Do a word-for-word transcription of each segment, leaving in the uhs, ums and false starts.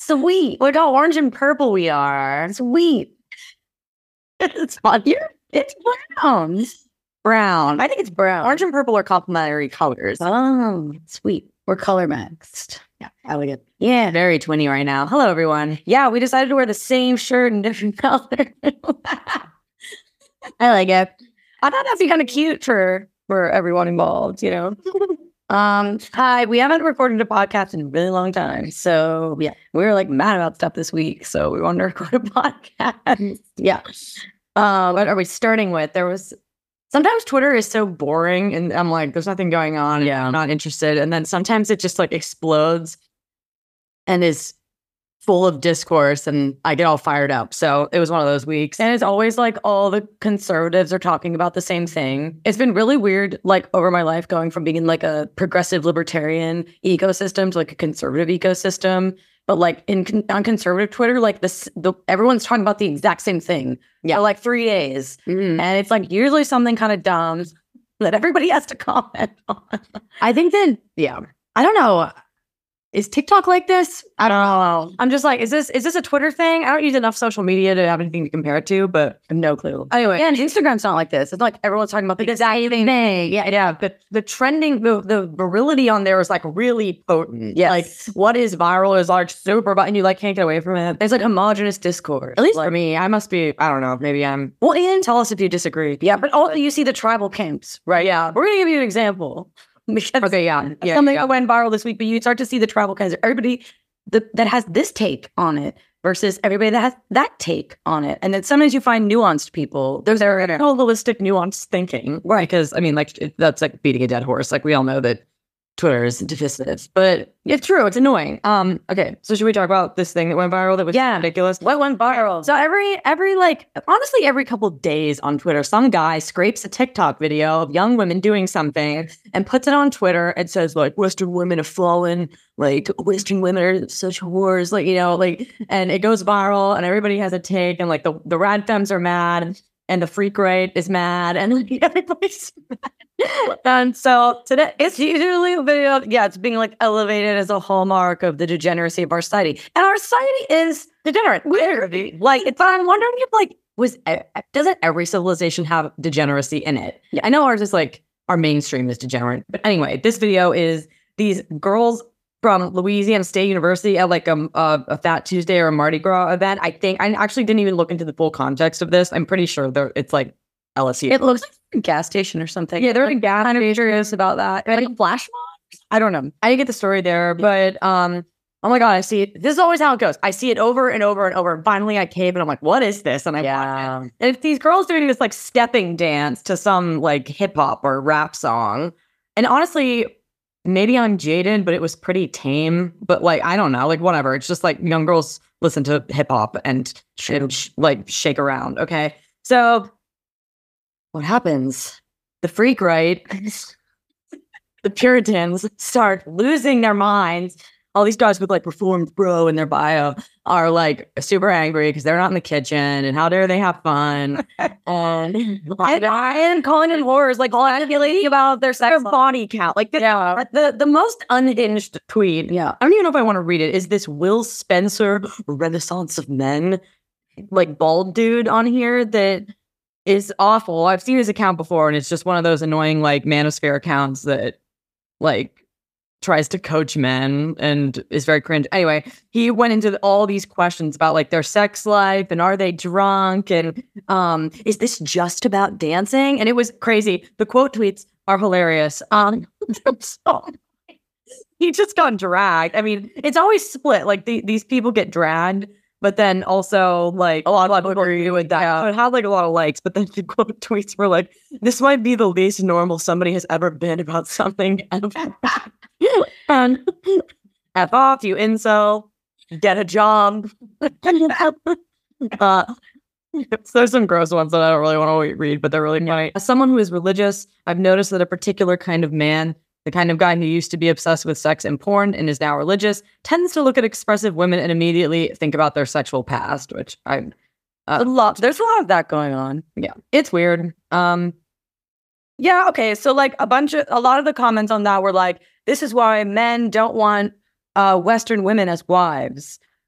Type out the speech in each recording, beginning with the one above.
Sweet. Look how orange and purple we are. Sweet. It's on here. It's brown. Brown. I think it's brown. Orange and purple are complementary colors. Oh, sweet. We're color mixed. Yeah, I like it. Yeah. Very twinny right now. Hello, everyone. Yeah, we decided to wear the same shirt in different colors. I like it. I thought that'd be kind of cute for for everyone involved, you know. Um, Hi, we haven't recorded a podcast in a really long time, so yeah, we were like mad about stuff this week, so we wanted to record a podcast. yeah. Um, what are we starting with? There was sometimes Twitter is so boring, and I'm like, there's nothing going on. Yeah, I'm not interested. And then sometimes it just like explodes and is full of discourse, and I get all fired up. So it was one of those weeks. And it's always like all the conservatives are talking about the same thing. It's been really weird, like over my life, going from being in like a progressive libertarian ecosystem to like a conservative ecosystem. But like in on conservative Twitter, like this, the, everyone's talking about the exact same thing. Yeah, for like three days, Mm-hmm. and it's like usually something kind of dumb that everybody has to comment on. I think that, yeah, I don't know. Is TikTok like this? I don't know. I'm just like, is this is this a Twitter thing? I don't use enough social media to have anything to compare it to, but I have no clue. Anyway, Yeah, and Instagram's not like this. It's like everyone's talking about the exact same thing. Yeah, yeah. But the trending, the, the virility on there is like really potent. Yes. Like what is viral is like super, and you like can't get away from it. It's like homogenous discourse. At least like, for me, I must be, I don't know, maybe I'm, well, Ian, tell us if you disagree. yeah, but also you see the tribal camps, right? Yeah, we're gonna give you an example. Because Okay, yeah, yeah. something that went viral this week, but you start to see the tribal kinds of everybody the, that has this take on it versus everybody that has that take on it. And then sometimes you find nuanced people. There's their holistic, nuanced thinking. Right. Because, I mean, like, it, that's like beating a dead horse. Like, we all know that Twitter is divisive, but it's true. It's annoying. Um. Okay, so should we talk about this thing that went viral that was Yeah. ridiculous? What went viral? So every, every like, honestly, every couple of days on Twitter, some guy scrapes a TikTok video of young women doing something and puts it on Twitter and says, like, Western women have fallen, like, Western women are such whores, like, you know, like, and it goes viral and everybody has a take and, like, the, the rad femmes are mad and the freak right is mad and like, everybody's mad. And so today, it's usually a video, yeah, it's being, like, elevated as a hallmark of the degeneracy of our society. And our society is degenerate. Weird. Like, it's, I'm wondering if, like, was, doesn't every civilization have degeneracy in it? Yeah, I know ours is, like, our mainstream is degenerate. But anyway, this video is these girls from Louisiana State University at, like, a, a, a Fat Tuesday or a Mardi Gras event. I think, I actually didn't even look into the full context of this. I'm pretty sure they're, it's, like, L S U. It looks like a gas station or something. Yeah, they're like gas kind of curious about that. Like a flash mob? I don't know. I didn't get the story there, but um, oh my god, I see it. This is always how it goes. I see it over and over and over, and finally I cave, and I'm like, "What is this?" And I Yeah. watch it. And it's these girls doing this like stepping dance to some like hip hop or rap song. And honestly, maybe I'm jaded, but it was pretty tame. But like, I don't know, like whatever. It's just like young girls listen to hip hop and, and sh- like shake around. Okay, so. What happens? The freak right, the Puritans start losing their minds. All these guys with like reformed bro in their bio are like super angry because they're not in the kitchen and how dare they have fun and, and, and calling them whores, like calculating about their sex body count. Like this, Yeah. the the most unhinged tweet. Yeah. I don't even know if I want to read it. Is this Will Spencer Renaissance of Men, like bald dude on here that is awful. I've seen his account before, and it's just one of those annoying, like, manosphere accounts that, like, tries to coach men and is very cringe. Anyway, he went into all these questions about, like, their sex life, and are they drunk, and um, is this just about dancing? And it was crazy. The quote tweets are hilarious. Um, so, he just got dragged. I mean, it's always split. Like, the, these people get dragged. But then also, like, a lot of people agree with that. Yeah. It had, like, a lot of likes, but then the quote tweets were like, this might be the least normal somebody has ever been about something. And, and F off, you incel, get a job. uh, so there's some gross ones that I don't really want to read, but they're really funny. As someone who is religious, I've noticed that a particular kind of man, the kind of guy who used to be obsessed with sex and porn and is now religious, tends to look at expressive women and immediately think about their sexual past, which I uh, a lot. There's a lot of that going on. Yeah, it's weird. Um, yeah, okay. So like a bunch of a lot of the comments on that were like, "This is why men don't want uh, Western women as wives."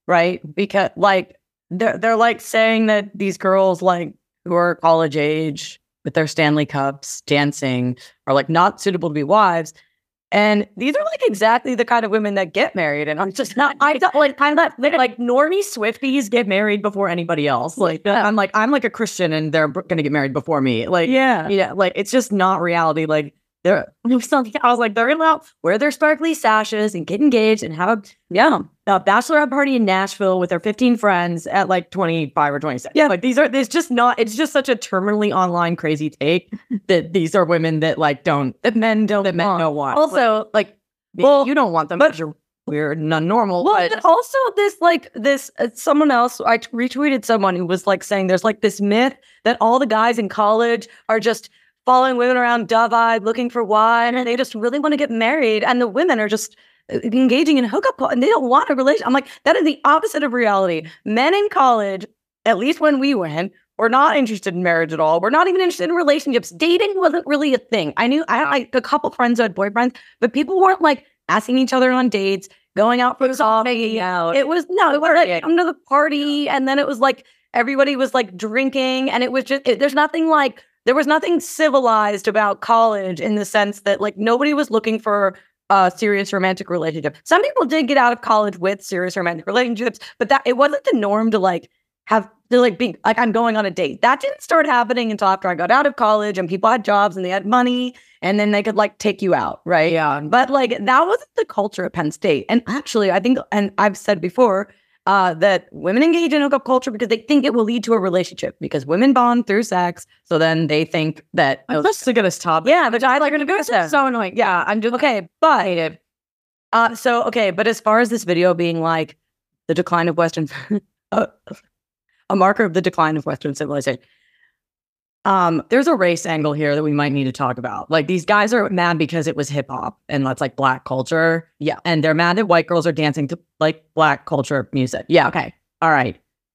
right? Because like they're they're like saying that these girls like who are college age with their Stanley Cups dancing are like not suitable to be wives. And these are like exactly the kind of women that get married. And I'm just not, I don't like kind of like, like normie Swifties get married before anybody else. Like, yeah. I'm like, I'm like a Christian and they're going to get married before me. Like, yeah, yeah, like it's just not reality. Like, they're, I was like, they're going to wear their sparkly sashes and get engaged and have a, yeah, a bachelorette party in Nashville with their fifteen friends at like twenty-five or twenty-six. Yeah, like these are, it's just not, it's just such a terminally online crazy take that these are women that like don't, that men don't, that men don't want. Also, like, well, you don't want them because you're weird and non-normal. Well, but also this, like, this, uh, someone else, I t- retweeted someone who was like saying there's like this myth that all the guys in college are just following women around dove-eyed, looking for wine, and they just really want to get married. And the women are just engaging in hookup, and they don't want a relationship. I'm like, that is the opposite of reality. Men in college, at least when we went, were not interested in marriage at all. We're not even interested in relationships. Dating wasn't really a thing. I knew I had like a couple friends who had boyfriends, but people weren't like asking each other on dates, going out for coffee. Out. It was no, it was like come to the party, and then it was like everybody was like drinking, and it was just it, there's nothing like. There was nothing civilized about college in the sense that, like, nobody was looking for a serious romantic relationship. Some people did get out of college with serious romantic relationships, but that it wasn't the norm to, like, have to, like, be, like, I'm going on a date. That didn't start happening until after I got out of college and people had jobs and they had money and then they could, like, take you out, right? Yeah. But, like, that wasn't the culture at Penn State. And actually, I think, and I've said before, Uh, that women engage in hookup culture because they think it will lead to a relationship because women bond through sex. So then they think that I'm just sick of this topic. Yeah, but I like to go to so annoying. Yeah, I'm just okay. But uh, so okay. But as far as this video being like the decline of Western, uh, a marker of the decline of Western civilization. Um, there's a race angle here that we might need to talk about. Like these guys are mad because it was hip hop and that's like black culture. Yeah. And they're mad that white girls are dancing to like black culture music. Yeah. Okay. All right.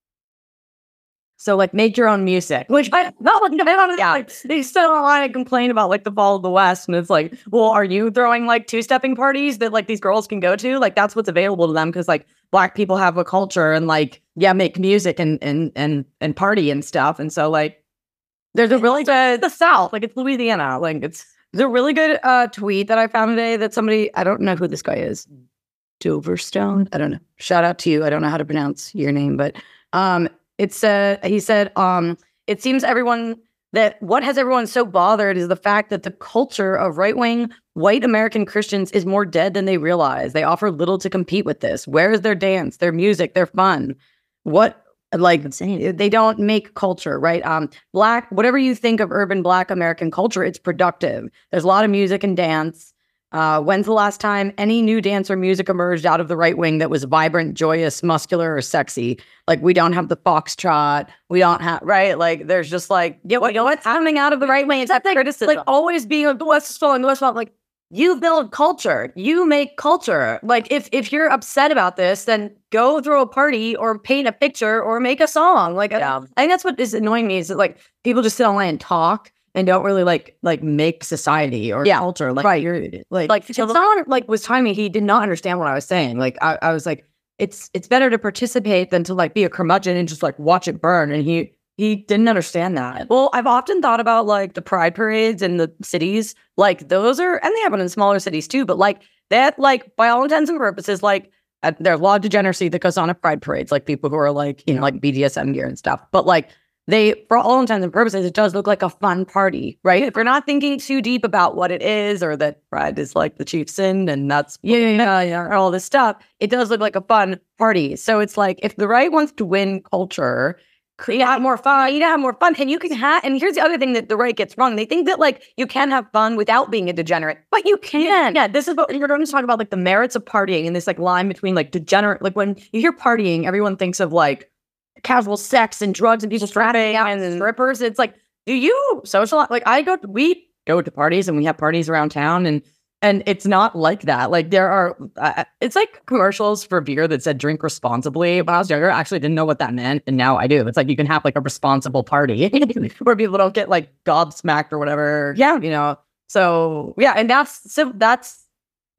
So like make your own music, which I not like, yeah. Like, they still want to complain about like the fall of the West. And it's like, well, are you throwing like two stepping parties that like these girls can go to? Like that's what's available to them. Cause like black people have a culture and like, yeah, make music and, and, and, and party and stuff. And so like, there's a really good, the South, like it's Louisiana. Like it's, there's a really good uh, tweet that I found today that somebody, I don't know who this guy is. Doverstone? I don't know. Shout out to you. I don't know how to pronounce your name, but um, it's, uh, he said, um, it seems everyone, that what has everyone so bothered is the fact that the culture of right-wing white American Christians is more dead than they realize. They offer little to compete with this. Where is their dance, their music, their fun? What, like insane. They don't make culture, right? Um, black, whatever you think of urban black American culture, it's productive. There's a lot of music and dance. Uh, when's the last time any new dance or music emerged out of the right wing that was vibrant, joyous, muscular, or sexy? Like we don't have the foxtrot. We don't have, right? Like there's just like, yeah, what, you know what's coming out of the right wing? It's that criticism. Like always being the West is falling, the West is falling. Like you build culture. You make culture. Like if if you're upset about this, then go throw a party or paint a picture or make a song. Like yeah. I, I think that's what is annoying me is that like people just sit online and talk and don't really like like make society or yeah, culture. Like right. You're like like so someone like was telling me he did not understand what I was saying. Like I, I was like, it's it's better to participate than to like be a curmudgeon and just like watch it burn. And he He didn't understand that. Well, I've often thought about like the pride parades in the cities. Like those are, and they happen in smaller cities too, but like that, like by all intents and purposes, like uh, there's a lot of degeneracy that goes on at pride parades, like people who are like, you know, like B D S M gear and stuff. But like they, for all intents and purposes, it does look like a fun party, right? If you're not thinking too deep about what it is or that pride is like the chief sin and that's, yeah, yeah, yeah, yeah, all this stuff, it does look like a fun party. So it's like if the right wants to win culture, you have more fun. You have more fun, and you can have. And here's the other thing that the right gets wrong: they think that like you can have fun without being a degenerate, but you can. Yeah, this is what we're going to talk about, like the merits of partying and this like line between like degenerate. Like when you hear partying, everyone thinks of like casual sex and drugs and people strapping out and strippers. It's like, do you socialize? Like I go, to, we go to parties and we have parties around town and. And it's not like that. Like there are, uh, it's like commercials for beer that said drink responsibly. When I was younger, I actually didn't know what that meant. And now I do. It's like you can have like a responsible party where people don't get like gobsmacked or whatever. Yeah. You know, so yeah. And that's, so that's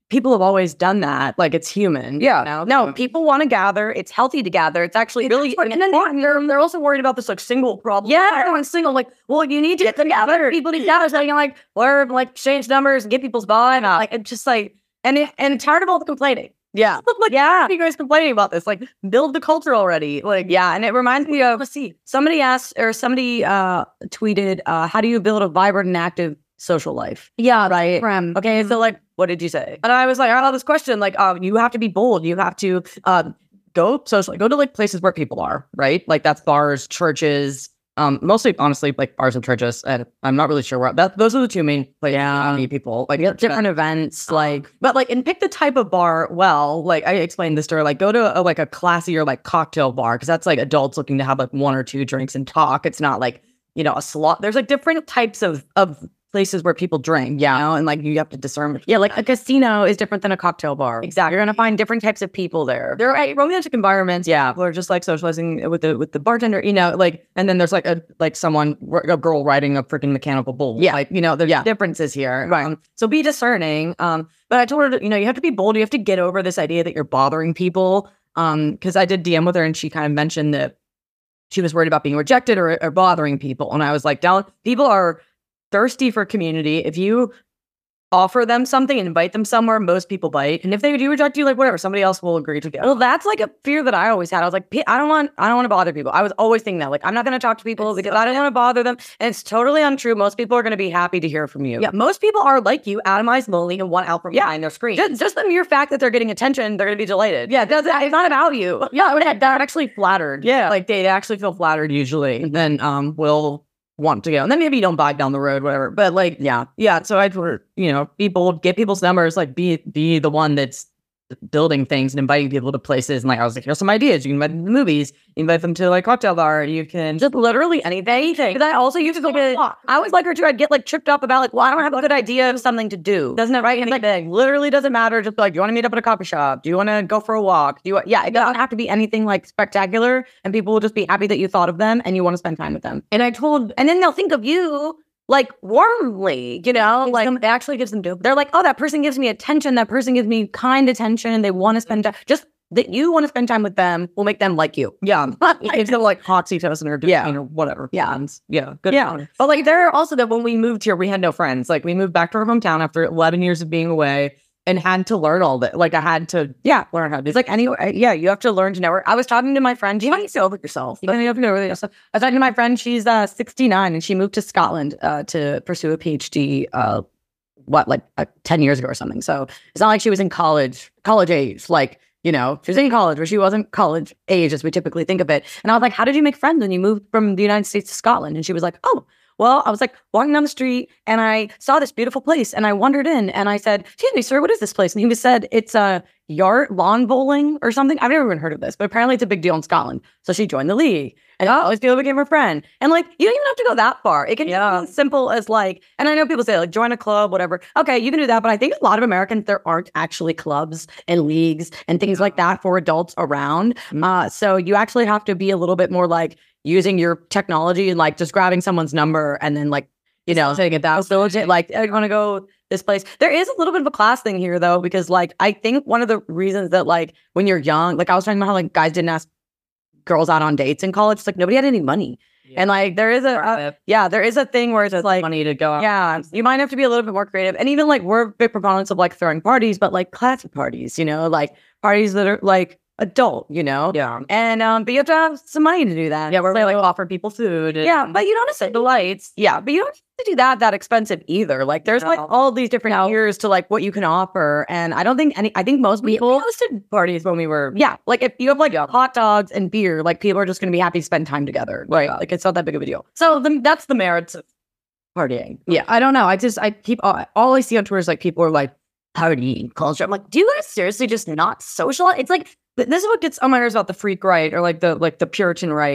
people have always done that. Like it's human. Yeah. You know? No, people want to gather. It's healthy to gather. It's actually It's really important. and then they're, they're also worried about this like single problem. Yeah. Everyone's single. Like, well, you need to get together. People together. So you're like, or like exchange numbers and get people's vibe. Like it's just like, and it, and it's hard of all the complaining. Yeah. Like, yeah. Why are you guys complaining about this? Like, build the culture already. Like, Yeah. And it reminds me of let's see. somebody asked or somebody uh, tweeted, uh, how do you build a vibrant and active social life? Yeah. Right. From Okay. So like, what did you say? And I was like, I love this question. Like, um, you have to be bold. You have to um, go socially, go to like places where people are, right? Like that's bars, churches, um, mostly honestly like bars and churches. And I'm not really sure where that. Those are the two main places Yeah. I meet people. Like Different events, like but like, and pick the type of bar. Well, like I explained this to her, like go to a, like a classier like cocktail bar because that's like adults looking to have like one or two drinks and talk. It's not like you know a slot. There's like different types of of places where people drink. Yeah, you know? And like you have to discern. yeah, like a casino is different than a cocktail bar. Exactly. You're gonna find different types of people there. There are romantic environments. Yeah. People are just like socializing with the with the bartender, you know, like, and then there's like a like someone a girl riding a freaking mechanical bull. Yeah. like you know, there's Yeah. differences here. Right. Um, so be discerning. Um, but I told her, to, you know, you have to be bold. You have to get over this idea that you're bothering people. Um, because I did D M with her, and she kind of mentioned that she was worried about being rejected or, or bothering people, and I was like, down people are thirsty for community. If you offer them something and invite them somewhere, most people bite. And if they do reject you, like whatever, somebody else will agree to go. Well, that's like a fear that I always had. I was like, I don't want, I don't want to bother people. I was always thinking that, like, I'm not going to talk to people because I don't want to bother them. And it's totally untrue. Most people are going to be happy to hear from you. Yeah, most people are like you, atomized, lonely, and want out from behind their screen. Just, just the mere fact that they're getting attention, they're going to be delighted. Yeah, that's, it's not about you. Yeah, that, that actually flattered. Yeah, like they actually feel flattered usually. And then um, will want to go. And then maybe you don't buy down the road, whatever. But like, yeah, yeah. So I'd, you know, be bold, get people's numbers, like be be the one that's building things and inviting people to places. And like, I was like, here's some ideas. You can invite them to movies, you invite them to like cocktail bar. You can just literally anything. anything. But I also used to like, a, I was like her too. I'd get like tripped up about like, well, I don't have a good idea of something to do. Doesn't it? Right? Anything. Literally doesn't matter. Just like, do you want to meet up at a coffee shop? Do you want to go for a walk? Do you? Yeah, it doesn't have to be anything like spectacular. And people will just be happy that you thought of them and you want to spend time with them. And I told, and then they'll think of you like warmly, you know, like them, it actually gives them dope. They're like, oh, that person gives me attention. That person gives me kind attention. They want to spend time. Just that you want to spend time with them will make them like you. Yeah. It gives them like oxytocin or dopamine Yeah. or whatever. Yeah. And, yeah. Good. Yeah. Fun. But like there are also that when we moved here, we had no friends. Like we moved back to our hometown after eleven years of being away. And had to learn all that. Like I had to, yeah, learn how to do. It's like anyway, yeah, you have to learn to network. I was talking to my friend. You might say over yourself. You have to know really yourself. I was talking to my friend. She's uh, sixty-nine and she moved to Scotland uh, to pursue a PhD. Uh, what, like uh, ten years ago or something. So it's not like she was in college, college age. Like you know, she was in college, but she wasn't college age as we typically think of it. And I was like, "How did you make friends when you moved from the United States to Scotland?" And she was like, "Oh." Well, I was like walking down the street and I saw this beautiful place and I wandered in and I said, excuse me, sir, what is this place? And he was said, it's a yard lawn bowling or something. I've never even heard of this, but apparently it's a big deal in Scotland. So she joined the league and oh, this people became her friend. And like, you don't even have to go that far. It can Yeah. be as simple as like, and I know people say like join a club, whatever. Okay, you can do that. But I think a lot of Americans, there aren't actually clubs and leagues and things like that for adults around. Mm-hmm. Uh, so you actually have to be a little bit more like, using your technology and like just grabbing someone's number and then like, you know, saying it that so legit, like, I want to go this place. There is a little bit of a class thing here though, because like, I think one of the reasons that like when you're young, like I was talking about how like guys didn't ask girls out on dates in college. It's like nobody had any money. Yeah. And like, there is a, uh, yeah, there is a thing where it's just like money to go out. Yeah, you might have to be a little bit more creative. And even like we're big proponents of like throwing parties, but like classy parties, you know, like parties that are like adult, you know? Yeah. And um, but you have to have some money to do that. Yeah, where they like offer people food. And Yeah, but you don't have to the lights. Yeah, but you don't have to do that that expensive either. Like there's like No. all these different tiers to like what you can offer. And I don't think any I think most we, people we hosted parties when we were. yeah, like if you have like hot dogs and beer, like people are just gonna be happy to spend time together. Right. Like it's not that big of a deal. So the, that's the merits of partying. Yeah, I don't know. I just I keep all, all I see on Twitter is like people are like partying culture. I'm like, Do you guys seriously just not social? It's like th- this is what gets on my nerves about the freak right or like the like the Puritan right.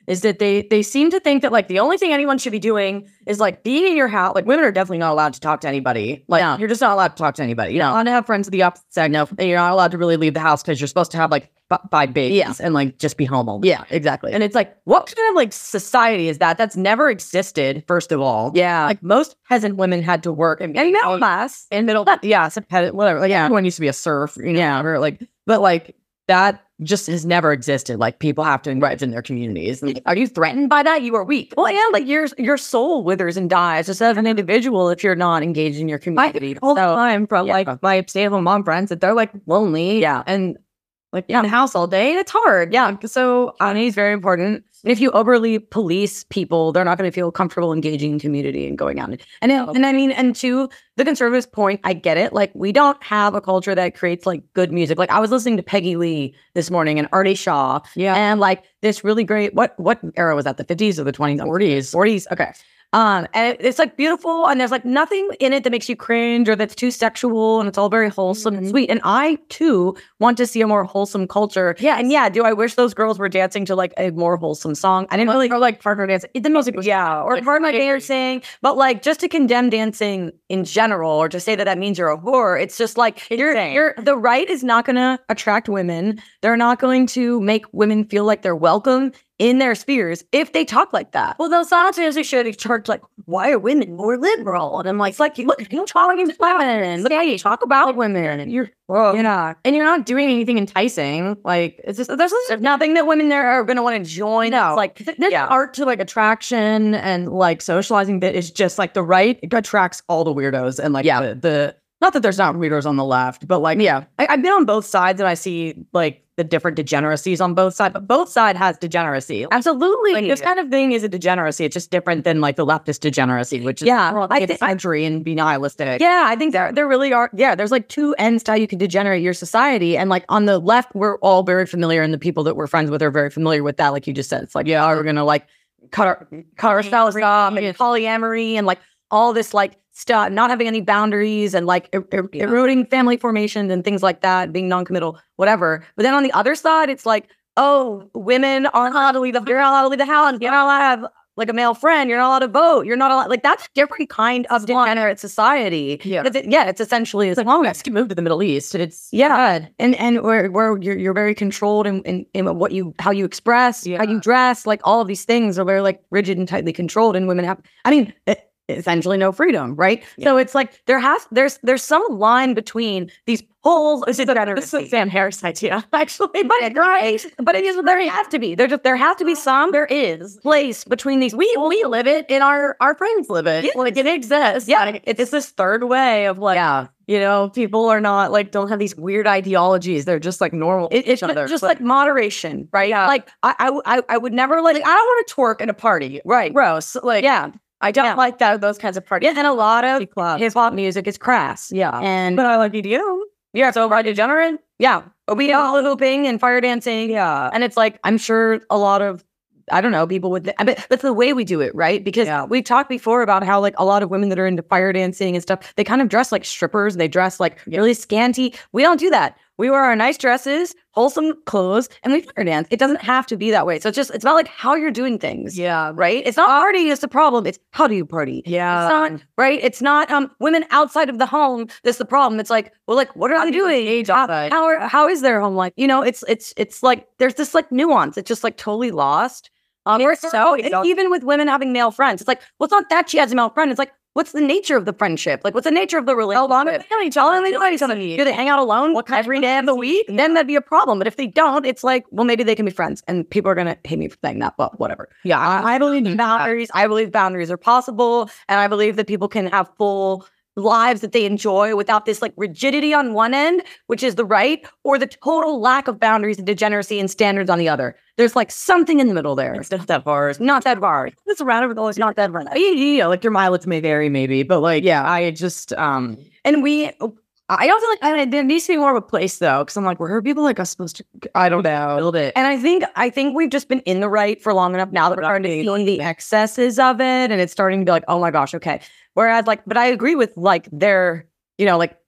is that they they seem to think that like the only thing anyone should be doing is like being in your house. Like women are definitely not allowed to talk to anybody. Like No. you're just not allowed to talk to anybody. You're not allowed to have friends of the opposite sex. No, and you're not allowed to really leave the house because you're supposed to have like f- five babies Yeah. and like just be home all day. Yeah, exactly. And it's like, what kind of like society is that? That's never existed, first of all. yeah. Like most peasant women had to work in and middle class. in middle yeah, some peasant, whatever. Like, yeah, everyone used to be a serf, you know, Yeah. or like, but like that just has never existed. Like people have to engage in their communities. And Are you threatened by that? You are weak. well, yeah, like your your soul withers and dies just as an individual if you're not engaged in your I community. all the So, time from yeah. like my stay-at-home mom friends that they're like lonely. Yeah. And like in the house all day. And it's hard. Yeah. So honesty is very important. And if you overly police people, they're not going to feel comfortable engaging in community and going out. And and, and I mean, and to the conservatives' point, I get it. Like we don't have a culture that creates like good music. Like I was listening to Peggy Lee this morning and Artie Shaw. Yeah. And like this really great. What what era was that? The fifties or the twenties? forties. forties. Okay. Um, and it, it's like beautiful, and there's like nothing in it that makes you cringe or that's too sexual, and it's all very wholesome and sweet. And I too want to see a more wholesome culture. Yes. And yeah, do I wish those girls were dancing to like a more wholesome song? I didn't really or like partner dance. The music was yeah, or like, partner crazy. dancing, but like just to condemn dancing in general, or to say that that means you're a whore, it's just like you're, Insane. you're the right is not going to attract women. They're not going to make women feel like they're welcome in their spheres if they talk like that. Well, those songs they should charge like, why are women more liberal? And I'm like, it's like, look, you talk against women. Look how you talk about women. And you're, Well, you know, and you're not doing anything enticing. Like it's just there's, there's nothing that women there are going to want to join. No. It's like there's Yeah. art to like attraction and like socializing that is just like the right. It attracts all the weirdos and like Yeah. the, the not that there's not weirdos on the left, but like yeah. I, I've been on both sides and I see like the different degeneracies on both sides. But both sides has degeneracy. Absolutely. Like, this kind of thing is a degeneracy. It's just different than like the leftist degeneracy, which is Yeah, well, I like thi- country and be nihilistic. Yeah, I think there there really are. Yeah, there's like two ends to how you can degenerate your society. And like on the left, we're all very familiar, and the people that we're friends with are very familiar with that. Like you just said, it's like, yeah, we're gonna like cut our cut our styles off and polyamory and like all this like stuff, not having any boundaries and like er- er- Yeah. eroding family formation and things like that, being non-committal, whatever. But then on the other side, it's like, oh, women aren't allowed to leave the, you're not allowed to leave the house. You're not allowed to have like a male friend. You're not allowed to vote. You're not allowed, like that's a different kind of degenerate society. Yeah. 'Cause it- yeah, it's essentially, it's like, well, guys can move to the Middle East. It's, yeah. And, and where, where you're, you're very controlled in, in, in what you, how you express, Yeah. how you dress, like all of these things are very like rigid and tightly controlled. And women have, I mean, it, essentially no freedom, right? So it's like there has there's there's some line between these poles. This is, this is Sam Harris idea, actually, but it, right? But it is there has to be there just there has to be some there is place between these. we we live it and our our friends live it. Yeah. Like it exists. Yeah, it's, it's this third way of like, Yeah. you know, people are not like don't have these weird ideologies. They're just like normal. It- it's each other. just But- like moderation, right? Yeah. Like I, I I I would never like, I don't want to twerk at a party. right. Gross. Like Yeah, I don't Yeah. like that those kinds of parties. yeah, and a lot of Clubs. hip hop music is crass. Yeah. and But I like E D M. yeah, so right degenerate. Yeah, we all hooping and fire dancing. Yeah. And it's like, I'm sure a lot of, I don't know, people would, th- but that's the way we do it, right? Because Yeah. we talked before about how like a lot of women that are into fire dancing and stuff, they kind of dress like strippers. They dress like really scanty. We don't do that. We wear our nice dresses, wholesome clothes, and we fire dance. It doesn't have to be that way. So it's just, it's about like how you're doing things. Yeah. Right? It's not party is the problem. It's how do you party? Yeah. It's not, right? It's not um women outside of the home that's the problem. It's like, well, like, what are they doing? How, outside. how, are, how is their home life? You know, it's it's it's like there's this like nuance. It's just like totally lost. Um, It's or so- and even with women having male friends, it's like, well, it's not that she has a male friend. It's like, what's the nature of the friendship? Like, what's the nature of the relationship? How long have they known each How other? long have they known each other? Do they hang out alone What kind of every day of the week? Then that'd be a problem. But if they don't, it's like, well, maybe they can be friends. And people are going to hate me for saying that, but whatever. Yeah. I, I believe in boundaries. I believe boundaries are possible. And I believe that people can have full lives that they enjoy without this like rigidity on one end, which is the right, or the total lack of boundaries and degeneracy and standards on the other. There's like something in the middle there. It's not that far. It's not that far. It's around with all. It's not that far. Yeah, yeah, like your mileage may vary, maybe, but like, yeah, I just, um, and we, I don't feel like I, there needs to be more of a place though, because I'm like, where are people like us supposed to? I don't know. Build it. And I think, I think we've just been in the right for long enough now that we're starting to see the excesses of it, and it's starting to be like, oh my gosh, okay. Whereas, like, but I agree with like their, you know, like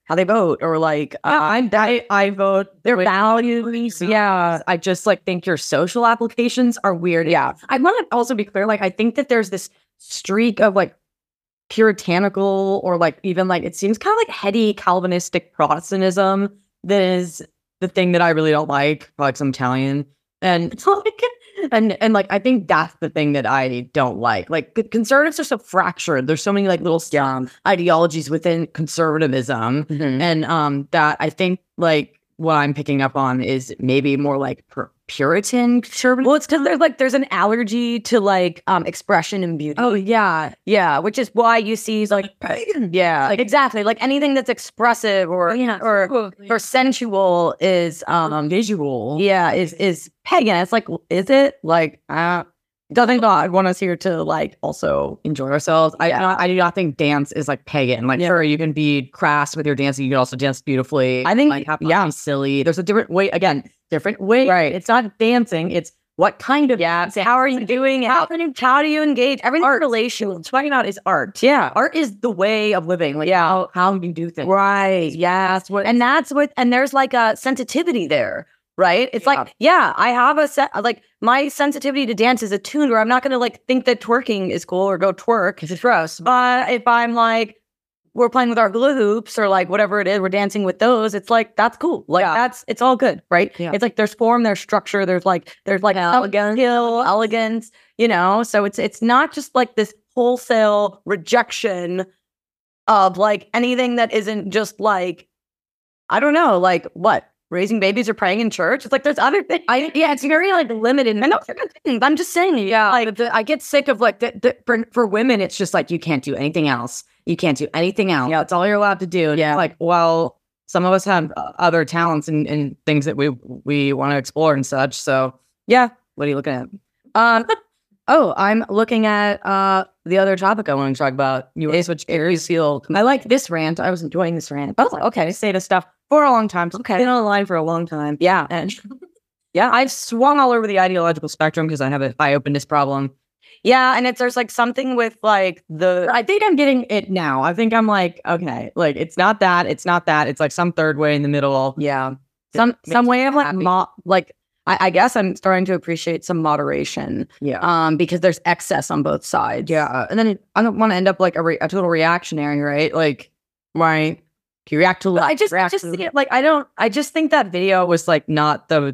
how they vote or like uh, I'm I, I vote their with- values. Yeah, I just like think your social applications are weird. Yeah, I want to also be clear. Like, I think that there's this streak of like puritanical or like even like it seems kind of like heady Calvinistic Protestantism that is the thing that I really don't like. Like, some Italian and it's like and and like I think that's the thing that I don't like. Like, c- conservatives are so fractured. There's so many like little Yeah. ideologies within conservatism, Mhm. and um that I think like what I'm picking up on is maybe more like pur- Puritan conservative. Well, it's because there's like there's an allergy to like um expression and beauty. Oh yeah, Yeah, which is why you see like yeah. like exactly like anything that's expressive or Yeah. or or sensual is um visual. yeah is is pagan. It's like is it Like, uh, doesn't God want us here to like also enjoy ourselves? I Yeah. I, I do not think dance is like pagan. Like, Yeah. sure, you can be crass with your dancing. You can also dance beautifully. I think- like, have yeah, silly. There's a different way. Again, different way. Right. It's not dancing. It's what kind of yeah so how are you doing how how do you engage everything Art. relational? What's talking about is art. Yeah. Art is the way of living. Like, Yeah. how how you do things. Right. Yeah. That's what. And that's what, and there's like a sensitivity there, right? It's Yeah. like, yeah, I have a set, like my sensitivity to dance is attuned where I'm not going to like think that twerking is cool or go twerk. it's gross. But if I'm like, we're playing with our hula hoops or like whatever it is, we're dancing with those, it's like, that's cool. Like Yeah. that's, it's all good, right? Yeah. It's like there's form, there's structure, there's like, there's like Elegance. skill, elegance, you know? So it's, it's not just like this wholesale rejection of like anything that isn't just like, I don't know, like what? Raising babies or praying in church? It's like there's other things. I yeah, it's very like limited. I know, I'm just saying, Yeah, like like the, I get sick of like the, the for for women, it's just like you can't do anything else. You can't do anything else. Yeah, it's all you're allowed to do. And Yeah. it's like, well, some of us have uh, other talents and, and things that we we want to explore and such. So yeah, what are you looking at? um oh, I'm looking at uh the other topic I want to talk about. You want to switch gears? Feel I like this rant. I was enjoying this rant. Oh, okay. I say this stuff for a long time. So Okay. Been on the line for a long time. Yeah. And yeah, I've swung all over the ideological spectrum because I have a high openness problem. Yeah, and it's there's like something with like the I think I'm getting it now. I think I'm like, okay, like it's not that, it's not that. It's like some third way in the middle. yeah. Some Makes some way of like happy. mo- like I, I guess I'm starting to appreciate some moderation. Yeah. Um, because there's excess on both sides. Yeah. and then it, I don't want to end up like a, re- a total reactionary, right? Like, right? You react to. I just react just to- see it, like I don't I just think that video was like not the.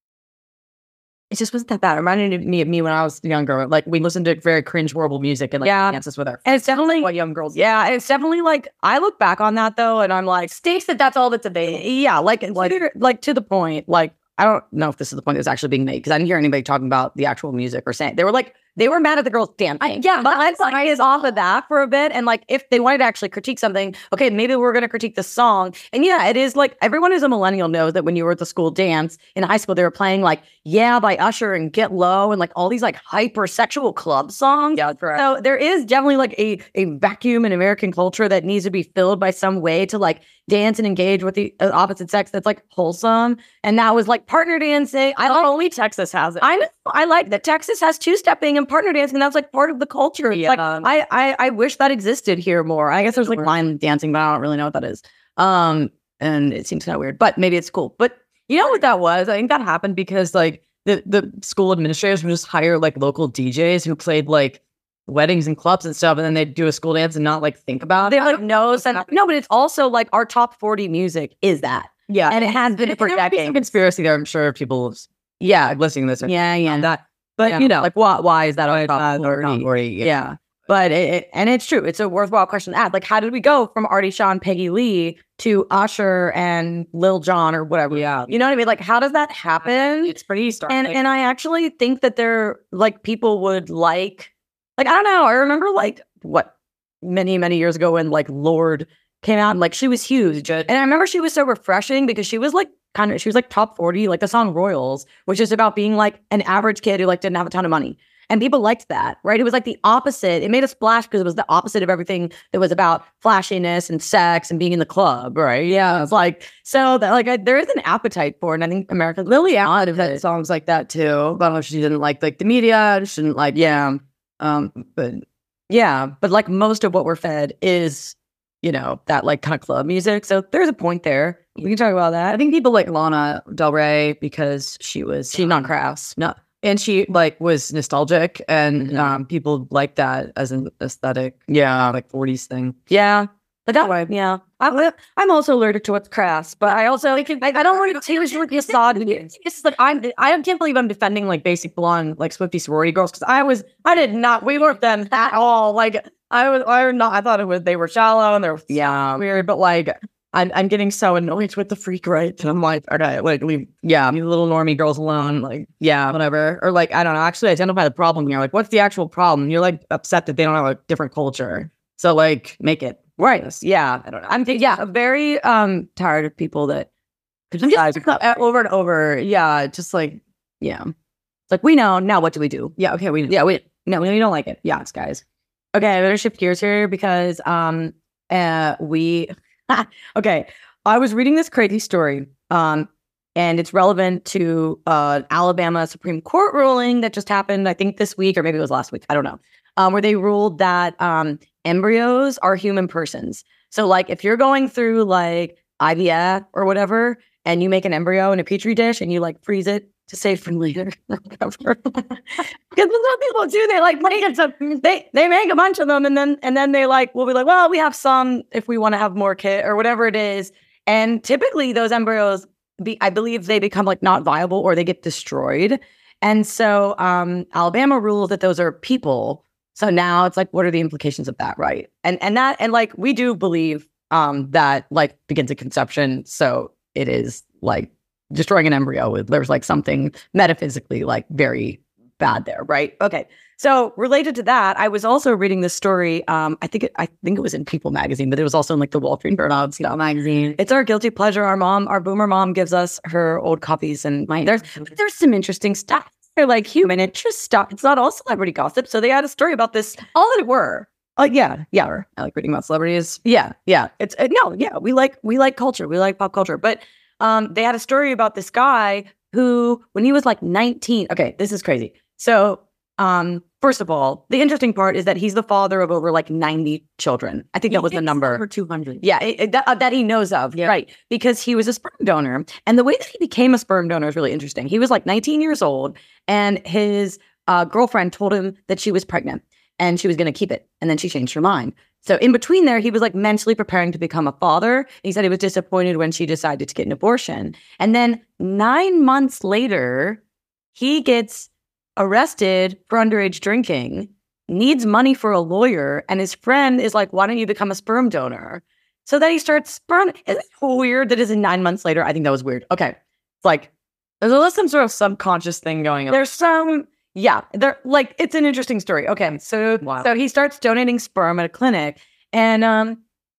It just wasn't that bad. It reminded me of me when I was younger. Like, we listened to very cringe, horrible music and like Yeah. dances with our and it's definitely what young girls. yeah, it's definitely like I look back on that though and I'm like states that that's all that's available. Yeah, like like like to the point. Like, I don't know if this is the point that's actually being made because I didn't hear anybody talking about the actual music or saying they were like they were mad at the girls dancing. Yeah, but let's like is off of that for a bit. And like if they wanted to actually critique something, okay, maybe we're gonna critique the song. And yeah, it is like everyone who's a millennial knows that when you were at the school dance in high school, they were playing like Yeah by Usher and Get Low and like all these like hypersexual club songs. Yeah, correct. So there is definitely like a a vacuum in American culture that needs to be filled by some way to like dance and engage with the uh, opposite sex that's like wholesome. And that was like partner dancing. I Not like only Texas has it. I know. I like that Texas has two stepping and partner dancing. That's like part of the culture. It's Yeah. like I, I I wish that existed here more. I guess there's like Sure. line dancing, but I don't really know what that is. Um, and it seems kind of weird, but maybe it's cool. But You know what that was? I think that happened because like the, the school administrators would just hire like local D Js who played like weddings and clubs and stuff, and then they'd do a school dance and not like think about they it. like no sense. No, but it's also like our top forty music is that, Yeah, and it has been for there would be some decades. conspiracy there. I'm sure people, yeah, listening to this, are Yeah, yeah, on that. But Yeah. you know, like why? Why is that on top Uh, forty? forty, Yeah. But it, it- and it's true. It's a worthwhile question to ask. Like, how did we go from Artie Shaw and Peggy Lee to Usher and Lil Jon or whatever? Yeah. You know what I mean? Like, how does that happen? It's pretty startling. And and I actually think that they're like people would like like I don't know. I remember like what many many years ago when like Lorde came out and like she was huge, and I remember she was so refreshing because she was like kind of she was like top forty, like the song Royals, which is about being like an average kid who like didn't have a ton of money. And people liked that, right? It was like the opposite. It made a splash because it was the opposite of everything that was about flashiness and sex and being in the club, right? Yeah, it's like so that like I, there is an appetite for it. And I think America Lily Allen have had songs like that too. But I don't know if she didn't like like the media. She didn't like yeah, um, but yeah, but like most of what we're fed is you know, that like kind of club music. So there's a point there. We can talk about that. I think people like Lana Del Rey because she was She's not crass. no, and she like was nostalgic, and Mhm. um, people like that as an aesthetic, Yeah. like forties thing. Yeah. But that, yeah. I'm, I'm also allergic to what's crass, but I also, I, I don't want to take it with misogyny. It's like, I'm, I can't believe I'm defending like basic blonde, like Swiftie sorority girls, because I was, I did not, we weren't them at all. Like, I was, I was not, I thought it was, they were shallow and they were Yeah, weird, but like, I'm, I'm getting so annoyed with the freak right. And I'm like, okay, like, leave, yeah, leave little normie girls alone. Like, yeah. whatever. Or like, I don't know, actually identify the problem here. Like, what's the actual problem? You're like upset that they don't have a different culture. So like, make it. Right. Yeah. I don't know. I'm yeah, very um tired of people that criticize over and over. Yeah, just like yeah. It's like, we know, now what do we do? Yeah, okay, we Yeah, we no, we don't like it. yeah, it's guys. Okay, I better shift gears here because um uh we okay. I was reading this crazy story. Um and it's relevant to uh Alabama Supreme Court ruling that just happened, I think this week, or maybe it was last week. I don't know. Um, where they ruled that um embryos are human persons. So like if you're going through like I V F or whatever, and you make an embryo in a petri dish and you like freeze it to save for later, because that's what people do. They like make it. So they they make a bunch of them, and then and then they like will be like, well, we have some if we want to have more kit or whatever it is. And typically those embryos, be I believe they become like not viable or they get destroyed. And so um, Alabama ruled that those are people. So now it's like, what are the implications of that, right? And and that and like we do believe um, that like begins at conception. So it is like destroying an embryo. There's like something metaphysically like very bad there, right? Okay. So related to that, I was also reading this story. Um, I think it, I think it was in People magazine, but it was also in like the Wall Street Journal stuff. Magazine. It's our guilty pleasure. Our mom, our boomer mom, gives us her old copies, and my, there's there's some interesting stuff. They're like human interest stuff. It's not all celebrity gossip. So they had a story about this. All that it were. Oh uh, yeah, yeah. I like reading about celebrities. Yeah, yeah. It's uh, no, yeah. We like we like culture. We like pop culture. But um, they had a story about this guy who, when he was like nineteen. Okay, this is crazy. So um, first of all, the interesting part is that he's the father of over like ninety children. I think that was the number. Over two hundred. Yeah, it, it, that, uh, that he knows of, Yeah. right? Because he was a sperm donor. And the way that he became a sperm donor is really interesting. He was like nineteen years old, and his uh, girlfriend told him that she was pregnant and she was going to keep it. And then she changed her mind. So in between there, he was like mentally preparing to become a father. He said he was disappointed when she decided to get an abortion. And then nine months later, he gets arrested for underage drinking, needs money for a lawyer, and his friend is like, why don't you become a sperm donor? So then he starts sperm. Isn't it weird that is in nine months later? I think that was weird. Okay. It's like, There's some sort of subconscious thing going on. there's some, yeah, they're like, it's an interesting story. Okay. So, Wow. so he starts donating sperm at a clinic, and, um,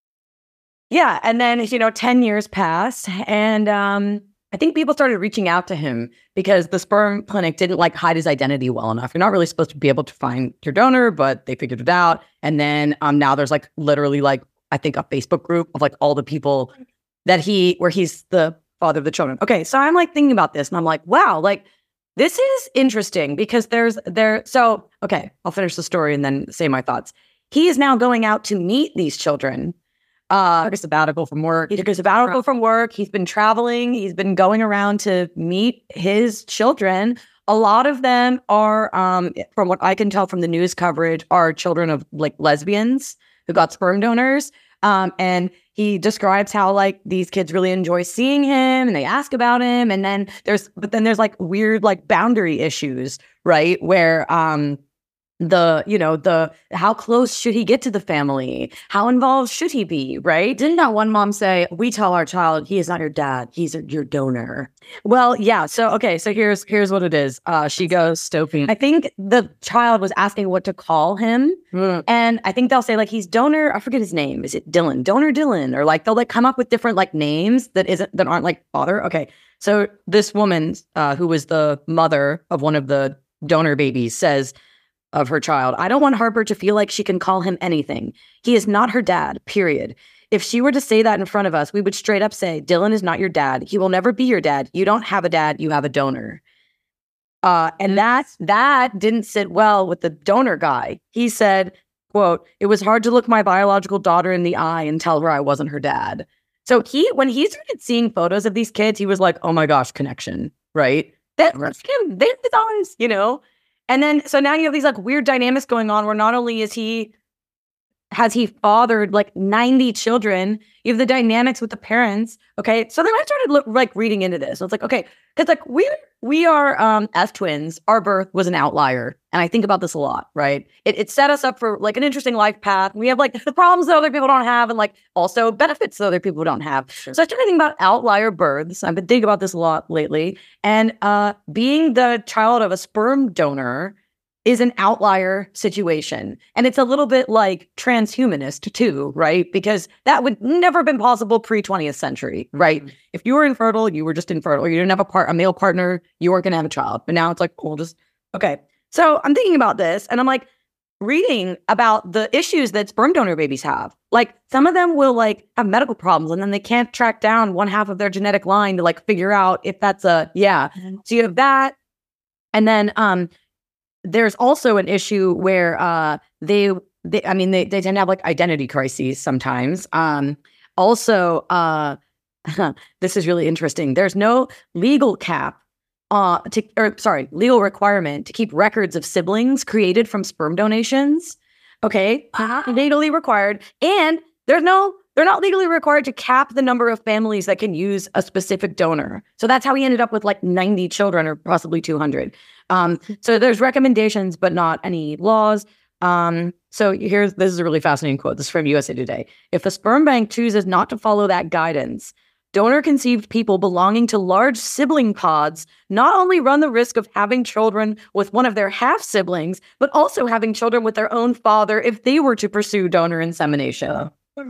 yeah. And then, you know, ten years pass, and, um, I think people started reaching out to him because the sperm clinic didn't like hide his identity well enough. You're not really supposed to be able to find your donor, but they figured it out. And then um, now there's like literally like, I think a Facebook group of like all the people that he, where he's the father of the children. Okay. So I'm like thinking about this and I'm like, wow, like this is interesting because there's there. So, okay, I'll finish the story and then say my thoughts. He is now going out to meet these children. Uh, Took a sabbatical from work. he took a sabbatical from work. He's been traveling. He's been going around to meet his children. A lot of them are, um, from what I can tell from the news coverage, are children of like lesbians who got sperm donors. Um, and he describes how like these kids really enjoy seeing him and they ask about him. And then there's, but then there's like weird like boundary issues, right? Where, um, the, you know, the, how close should he get to the family? How involved should he be, right? Didn't that one mom say, we tell our child, he is not your dad, he's your donor? Well, yeah. So, okay. So here's, here's what it is. Uh, she goes, Dystopian. I think the child was asking what to call him. Mm. And I think they'll say like, he's donor, I forget his name. Is it Dylan? Donor Dylan? Or like, they'll like come up with different like names that isn't, that aren't like father. Okay. So this woman, uh, who was the mother of one of the donor babies, says of her child, I don't want Harper to feel like she can call him anything. He is not her dad, period. If she were to say that in front of us, we would straight up say, Dylan is not your dad. He will never be your dad. You don't have a dad. You have a donor. Uh, and that, that didn't sit well with the donor guy. He said, quote, "It was hard to look my biological daughter in the eye and tell her I wasn't her dad." So he, when he started seeing photos of these kids, he was like, "Oh my gosh, connection, right? That, that's him. There's his eyes, you know." And then, so now you have these like weird dynamics going on where not only is he, has he fathered like ninety children, you have the dynamics with the parents. Okay. So then I started look, like reading into this. So it's like, okay, because like we we are um F twins. Our birth was an outlier. And I think about this a lot, right? It, it set us up for like an interesting life path. We have like the problems that other people don't have and like also benefits that other people don't have. Sure. So I started thinking about outlier births. I've been thinking about this a lot lately. And uh being the child of a sperm donor is an outlier situation. And it's a little bit like transhumanist too, right? Because that would never have been possible pre-twentieth century, right? Mm-hmm. If you were infertile, you were just infertile. You didn't have a part, a male partner, you weren't gonna have a child. But now it's like, we'll just, okay. So I'm thinking about this and I'm like reading about the issues that sperm donor babies have. Like some of them will like have medical problems and then they can't track down one half of their genetic line to like figure out if that's a, yeah. Mm-hmm. So you have that. And then, um, there's also an issue where uh, they, they, I mean, they, they tend to have like identity crises sometimes. Um, also, uh, this is really interesting. There's no legal cap, uh, to, or sorry, legal requirement to keep records of siblings created from sperm donations. Okay, uh-huh. Legally required, and there's no. They're not legally required to cap the number of families that can use a specific donor. So that's how he ended up with like ninety children or possibly two hundred. Um, so there's recommendations, but not any laws. Um, so here's, this is a really fascinating quote. This is from U S A Today. "If a sperm bank chooses not to follow that guidance, donor-conceived people belonging to large sibling pods not only run the risk of having children with one of their half-siblings, but also having children with their own father if they were to pursue donor insemination."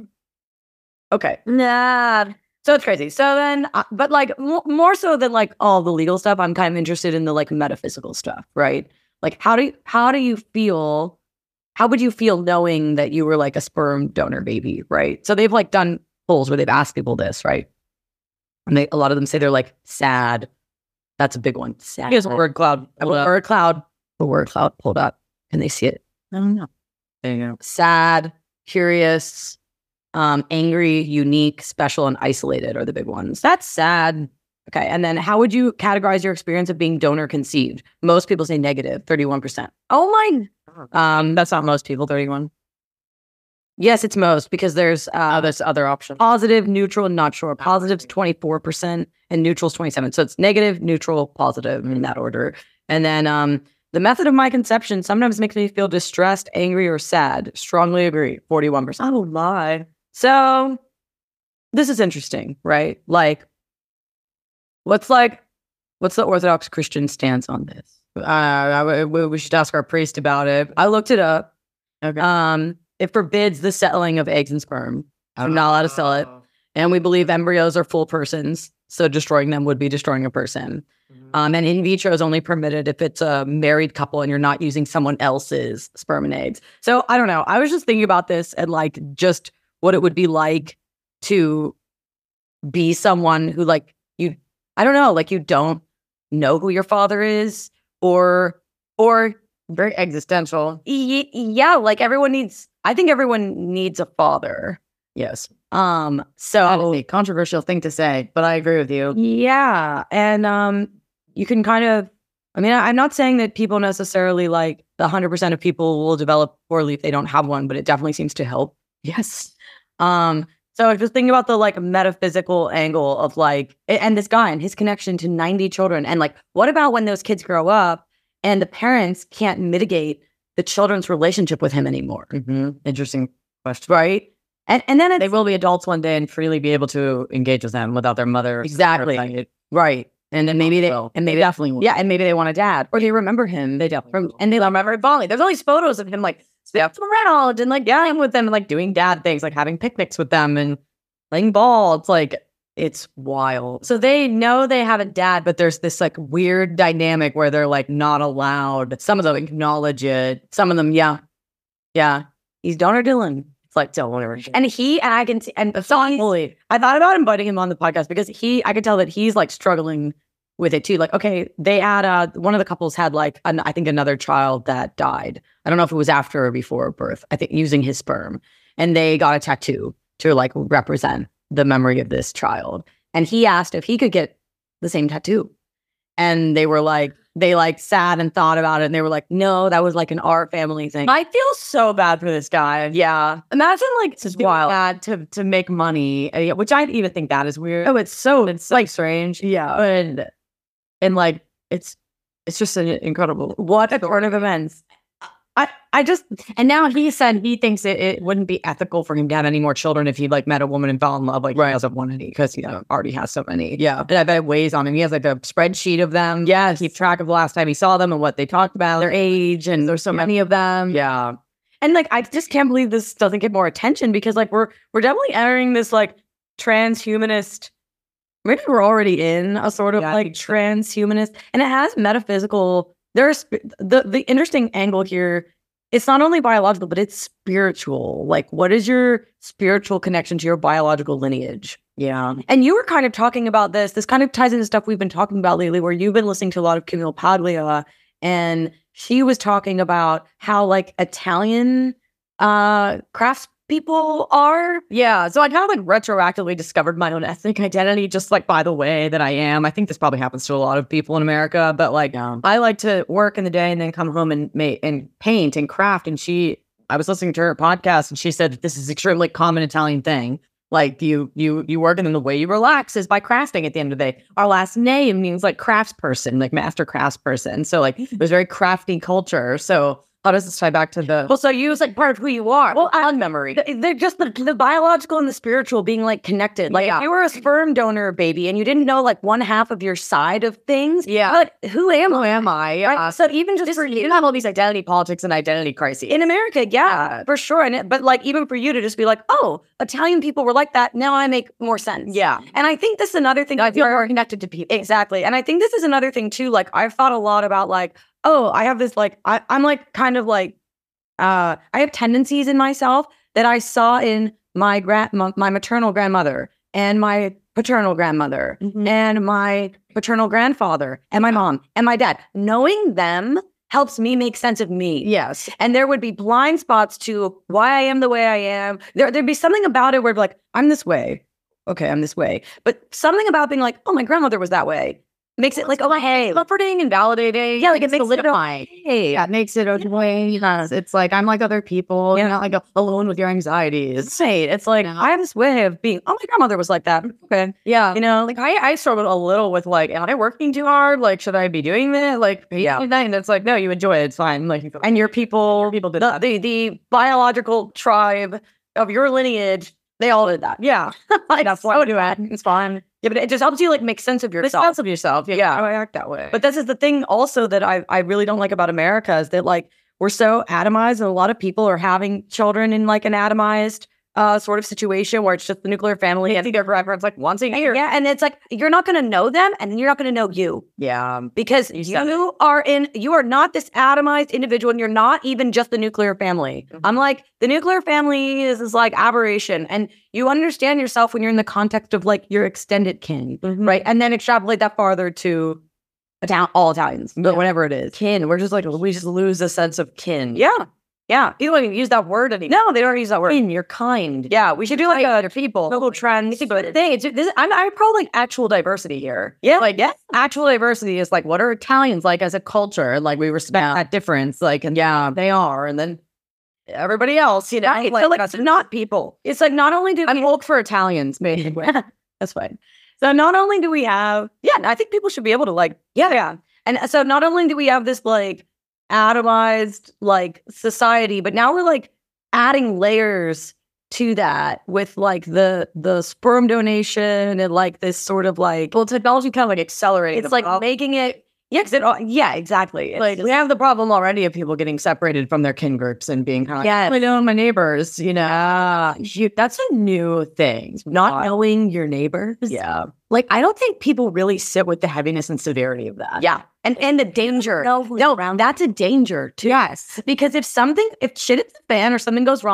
Okay. Nah. So it's crazy. So then, uh, but like m- more so than like all the legal stuff, I'm kind of interested in the like metaphysical stuff, right? Like how do you, how do you feel, how would you feel knowing that you were like a sperm donor baby, right? So they've like done polls where they've asked people this, right? And they, a lot of them say they're like sad. That's a big one. Sad. Here's a word cloud. A word cloud. The word cloud pulled up. Can they see it? I don't know. There you go. Sad, curious, Um, angry, unique, special, and isolated are the big ones. That's sad. Okay. And then how would you categorize your experience of being donor conceived? Most people say negative, thirty-one percent. Oh my. Um, that's not most people, thirty-one. Yes, it's most because there's uh, oh, there's other options. Positive, neutral, and not sure. Positive's twenty-four percent and neutral's twenty-seven. So it's negative, neutral, positive in that order. And then um, the method of my conception sometimes makes me feel distressed, angry, or sad. Strongly agree, forty-one percent. Oh my. So this is interesting, right? Like, what's like, what's the Orthodox Christian stance on this? Uh, I, we, we should ask our priest about it. I looked it up. Okay. Um, it forbids the settling of eggs and sperm. I'm not allowed to sell it. And we believe embryos are full persons, so destroying them would be destroying a person. Mm-hmm. Um, and in vitro is only permitted if it's a married couple and you're not using someone else's sperm and eggs. So I don't know. I was just thinking about this and like just what it would be like to be someone who like you, I don't know, like you don't know who your father is or, or very existential. Y- yeah. Like everyone needs, I think everyone needs a father. Yes. Um, so that is a controversial thing to say, but I agree with you. Yeah. And, um, you can kind of, I mean, I, I'm not saying that people necessarily like the one hundred percent of people will develop poorly if they don't have one, but it definitely seems to help. Yes. Um, so I was just thinking about the like metaphysical angle of like, and this guy and his connection to ninety children. And like, what about when those kids grow up and the parents can't mitigate the children's relationship with him anymore? Mm-hmm. Interesting question. Right. And and then they will be adults one day and freely be able to engage with them without their mother. Exactly. Right. And then maybe they, well, and maybe definitely, will. Yeah. And maybe they want a dad or they remember him. They definitely, from, and they remember it fondly. There's always photos of him like, yeah, around and like yeah, I'm with them and like doing dad things, like having picnics with them and playing ball. It's like it's wild. So they know they have a dad, but there's this like weird dynamic where they're like not allowed. Some of them acknowledge it. Some of them, yeah, yeah. He's Donor Dylan. It's like tell whatever. And he and I can see and so I thought about inviting him on the podcast because he, I could tell that he's like struggling with it too. Like, okay, they had uh one of the couples had like an, I think another child that died. I don't know if it was after or before birth. I think using his sperm, and they got a tattoo to like represent the memory of this child. And he asked if he could get the same tattoo, and they were like, they like sat and thought about it, and they were like, no, that was like an our family thing. I feel so bad for this guy. Yeah, imagine like it's wild that to to make money, uh, which I even think that is weird. Oh, it's so it's like strange. Yeah, and and like it's it's just an incredible what a turn of events. I, I just, and now he said he thinks it, it wouldn't be ethical for him to have any more children if he like met a woman and fell in love. Like, right. He doesn't want any because he you know, already has so many. Yeah. And I bet it weighs on him. He has like a spreadsheet of them. Yeah. Keep track of the last time he saw them and what they talked about, their age, and there's so yeah. many of them. Yeah. And like, I just can't believe this doesn't get more attention because like we're, we're definitely entering this like transhumanist, maybe we're already in a sort of yeah, like transhumanist, and it has metaphysical. There's the the interesting angle here. It's not only biological, but it's spiritual. Like, what is your spiritual connection to your biological lineage? Yeah. And you were kind of talking about this. This kind of ties into stuff we've been talking about lately, where you've been listening to a lot of Camille Paglia, and she was talking about how like Italian uh, crafts people are. Yeah. So I kind of like retroactively discovered my own ethnic identity, just like by the way that I am. I think this probably happens to a lot of people in America, but like yeah. I like to work in the day and then come home and make and paint and craft. And she, I was listening to her podcast and she said that this is extremely common Italian thing. Like you, you, you work and then the way you relax is by crafting at the end of the day. Our last name means like craftsperson, like master craftsperson. So like it was very crafty culture. So how does this tie back to the... Well, so you was like part of who you are. Well, on memory. They're just the, the biological and the spiritual being like connected. Like yeah. if you were a sperm donor baby and you didn't know like one half of your side of things. Yeah. But who am I? Who am I? Yeah. Right? So even just, just for you, you have all these identity politics and identity crises. In America, yeah, for sure. And it, but like even for you to just be like, oh, Italian people were like that. Now I make more sense. Yeah. And I think this is another thing. I feel more connected to people. Exactly. And I think this is another thing too. Like I've thought a lot about like, oh, I have this like, I, I'm like kind of like, uh, I have tendencies in myself that I saw in my grand, my, my maternal grandmother and my paternal grandmother mm-hmm. and my paternal grandfather and my mom and my dad. Knowing them helps me make sense of me. Yes. And there would be blind spots to why I am the way I am. There, there'd be something about it where I'd be like, I'm this way. Okay, I'm this way. But something about being like, oh, my grandmother was that way. Makes it like, oh, hey, comforting and validating. Yeah, like it makes it solidifying. Hey, yeah, it makes it okay. Yeah. It's like, I'm like other people. You're not like alone with your anxieties. Right. It's like, yeah. I have this way of being, oh, my grandmother was like that. Okay. Yeah. You know, like I, I struggled a little with like, am I working too hard? Like, should I be doing that? Like, yeah. And it's like, no, you enjoy it. It's fine. Like, and your people, your people did the, the, the biological tribe of your lineage, they all did that. Yeah. Like, that's why I do it. It's fine. Yeah, but it just helps you like make sense of yourself. Make sense of yourself. Yeah, yeah. I act that way. But this is the thing also that I I really don't like about America is that like we're so atomized, and a lot of people are having children in like an atomized uh sort of situation where it's just the nuclear family and they're forever. It's like once a year. Yeah, and it's like you're not going to know them, and you're not going to know you. Yeah, because you, you are in. You are not this atomized individual, and you're not even just the nuclear family. Mm-hmm. I'm like the nuclear family is this like aberration, and you understand yourself when you're in the context of like your extended kin, mm-hmm. right? And then extrapolate that farther to Ital- all Italians, but yeah. whatever it is, kin. We're just like we just lose a sense of kin. Yeah. Yeah, people don't even use that word anymore. No, they don't use that word. Kin, you're kind. Yeah, we should do like a people. Local trends. But thing, it's, this, I'm, I probably like actual diversity here. Yeah, like yeah, actual diversity is like what are Italians like as a culture? Like we respect yeah. that difference. Like and yeah, they are, and then everybody else, you know, right. like, so, like it's not people. It's like not only do I'm woke for Italians, maybe that's fine. So not only do we have, yeah, I think people should be able to like, yeah, yeah, and so not only do we have this like atomized like society, but now we're like adding layers to that with like the the sperm donation and like this sort of like well technology kind of like accelerating it's like problem. Making it yeah it, yeah exactly it's like just, we have the problem already of people getting separated from their kin groups and being kind of yeah like, I know my neighbors you know uh, you, that's a new thing not uh, knowing your neighbors yeah like I don't think people really sit with the heaviness and severity of that yeah and and the danger no no around that's a danger too yes because if something if shit hits the fan or something goes wrong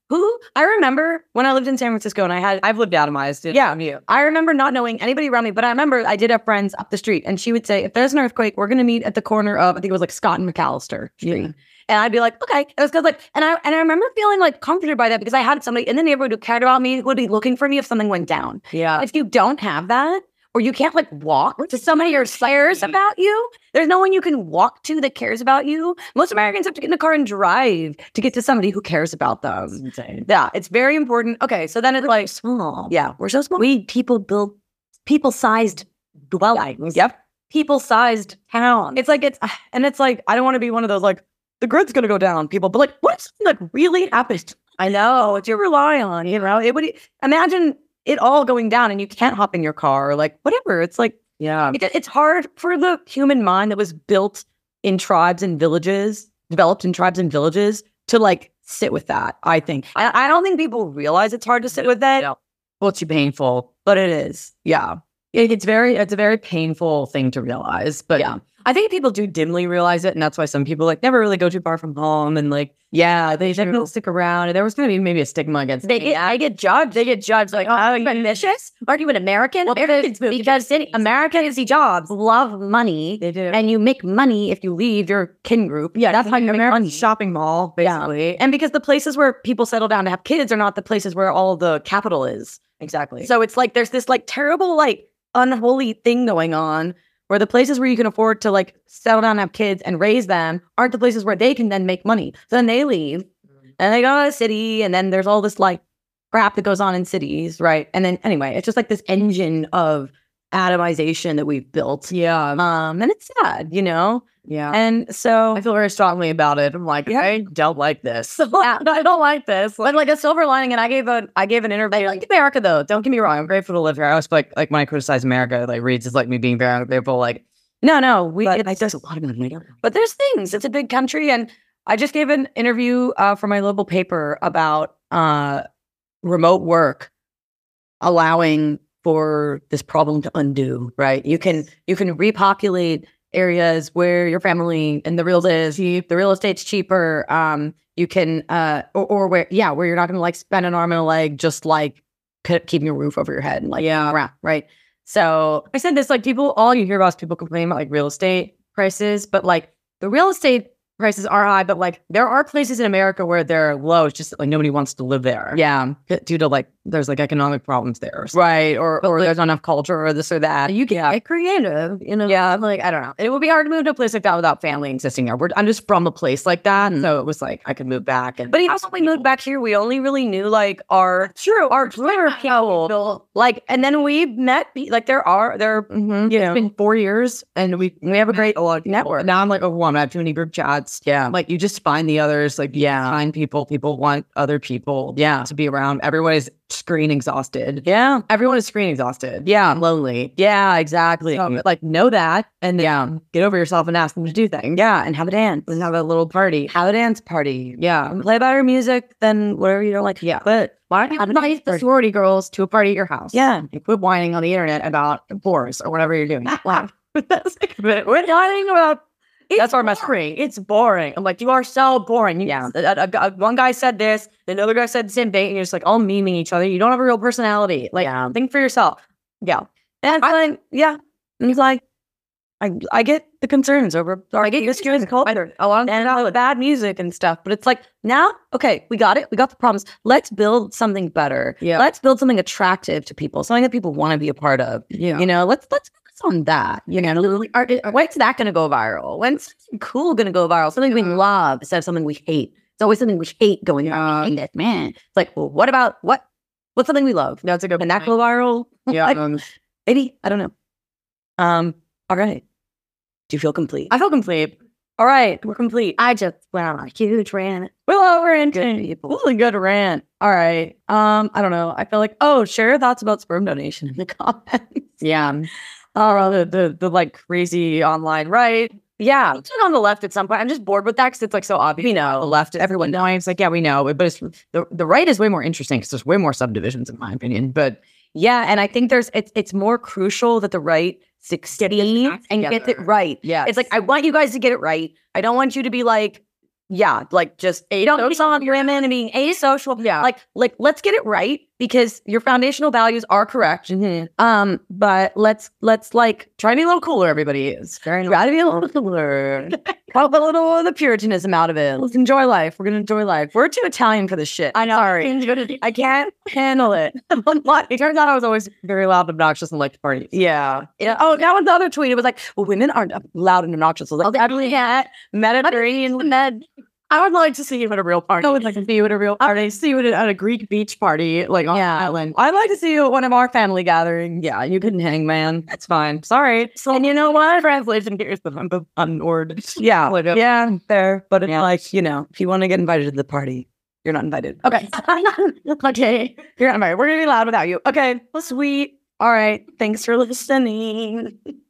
Who I remember when I lived in San Francisco and I had I've lived atomized. It, yeah, you. I remember not knowing anybody around me, but I remember I did have friends up the street, and she would say, "If there's an earthquake, we're going to meet at the corner of I think it was like Scott and McAllister Street." Yeah. And I'd be like, "Okay." It was because like, and I and I remember feeling like comforted by that because I had somebody in the neighborhood who cared about me, who would be looking for me if something went down. yeah. If you don't have that, or you can't like walk to somebody who cares about you, there's no one you can walk to that cares about you. Most Americans have to get in the car and drive to get to somebody who cares about them. It's insane. Yeah, it's very important. Okay, so then it's like Small. yeah, we're so small. We people build people-sized dwellings. Yep. People-sized towns. It's like it's and it's like I don't want to be one of those like the grid's gonna go down people, but like what if something like really happens? I know. It's You rely on, you know. It would imagine it all going down and you can't hop in your car or like whatever. It's like yeah. it, it's hard for the human mind that was built in tribes and villages, developed in tribes and villages to like sit with that. I think I, I don't think people realize it's hard to sit with that, Yeah. Well, it's painful. but it is. Yeah. It, it's very, it's a very painful thing to realize. But Yeah. I think people do dimly realize it, and that's why some people like never really go too far from home, and like Yeah, they they don't stick around. And there was going to be maybe a stigma against They doing get, that. I get judged. They get judged like, oh, are you ambitious? Aren't you an American? Well, because because Americans see jobs, love money, They do. and you make money if you leave your kin group. Yeah, that's how you make American money. shopping mall, Yeah. basically. And because the places where people settle down to have kids are not the places where all the capital is. Exactly. So it's like there's this like terrible like unholy thing going on where the places where you can afford to like settle down and have kids and raise them aren't the places where they can then make money. So then they leave and they go to a city, and then there's all this like crap that goes on in cities, right? And then anyway, it's just like this engine of atomization that we've built. yeah, Um, and it's sad, you know? yeah. And so I feel very strongly about it. I'm like, Yeah. I don't like this. Yeah. I don't like this. but like a silver lining, and I gave a I gave an interview like America though. Don't get me wrong. I'm grateful to live here. I always feel like, like when I criticize America, like reads is like me being very ungrateful. Like, No, no, we but it's, there's a lot of money. but there's things. It's a big country, and I just gave an interview uh, for my local paper about uh, remote work allowing for this problem to undo. Right? You can you can repopulate areas where your family and the real is the real estate's cheaper. Um, you can uh, or, or where yeah, where you're not going to like spend an arm and a leg just like k- keeping a roof over your head and like Yeah. around, right? So I said this, like people, all you hear about is people complaining about like real estate prices, but like the real estate prices are high, but like there are places in America where they're low. It's just that, like nobody wants to live there. yeah. Due to like, there's like economic problems there. Or something. Right, or But, or like- there's not enough culture, or this or that. You can yeah, get creative, you know? yeah. Like I don't know. It would be hard to move to a place like that without family existing there. We're, I'm just from a place like that, Mm. so it was like I could move back. And But but even even when we moved back here, we only really knew like our true our Twitter people, like, and then we met pe- like there are there. Mhm. You know, it's been four years, and we we have a great a lot of network. Now I'm like overwhelmed. I have too many group chats. Yeah, Like you just find the others. Like you Yeah. find people. People want other people. Yeah. to be around. Everyone is screen exhausted. yeah, Everyone is screen exhausted. yeah, lonely. yeah. Exactly. So, like know that, and then Yeah. get over yourself and ask them to do things. yeah, and have a dance. And have a little party. Have a dance party. Yeah. Play better music than whatever you don't like. Yeah. But why don't you Have have a invite the dance party? sorority girls to a party at your house. Yeah. And quit whining on the internet about divorce or whatever you're doing. Wow. That's like, we're whining about. That's our mess free. It's boring. I'm like, you are so boring. You- Yeah. a- a- a- one guy said this, another guy said the same thing, and you're just like all memeing each other. You don't have a real personality. Like, Yeah. think for yourself. Yeah. And it's like, yeah. And it's like, I I get the concerns over our I get your promiscuous culture A lot of and bad music and stuff. But it's like, now, okay, we got it. We got the problems. Let's build something better. Yeah. Let's build something attractive to people, something that people want to be a part of. yeah. You know, let's let's focus on that. You know, literally, are, are- when's that going to go viral? When's something cool going to go viral? Something we love instead of something we hate. It's always something we hate going Yeah. viral. I hate it, man. It's like, well, what about what? What's something we love? That's a good Can that point. go viral? Yeah. Like, um, maybe. I don't know. Um. All right. Do you feel complete? I feel complete. All right, we're complete. I just went on a huge rant. Well, we're into Good people. really good rant. All right. Um, I don't know. I feel like oh, share your thoughts about sperm donation in the comments. Yeah. Oh, the the, the like crazy online right. Yeah, It's been on the left at some point. I'm just bored with that because it's like so obvious. we know. The left, is everyone knowing. It's like, yeah, we know, but it's the the right is way more interesting because there's way more subdivisions, in my opinion. But Yeah, and I think there's it's it's more crucial that the right succeeds and gets it together. right. yeah, It's like I want you guys to get it right. I don't want you to be like yeah, like just a Don't be on women and being asocial. Yeah. Like, like, let's get it right because your foundational values are correct. Mhm. Um, but let's let's like try to be a little cooler, everybody. It's very try to be a little cooler. pop a little of the Puritanism out of it. Let's enjoy life. We're gonna enjoy life. We're too Italian for this shit. I know. Sorry. I can't handle it. It turns out I was always very loud and obnoxious and liked to party. Yeah. Yeah. Oh, that was the other tweet. It was like, well, women aren't loud and obnoxious. I was like, Definitely had Mediterranean med. I would like to see you at a real party. I would like to see you at a real party. See you at a, at a Greek beach party, like on Yeah. an island. I'd like to see you at one of our family gatherings. Yeah, you couldn't hang, man. It's fine. Sorry. So, and you know what? Translation here is the unword. Yeah, yeah, fair. But it's Yeah. like, you know, if you want to get invited to the party, you're not invited. Okay. Okay. You're not invited. We're going to be loud without you. Okay. Sweet. All right. Thanks for listening.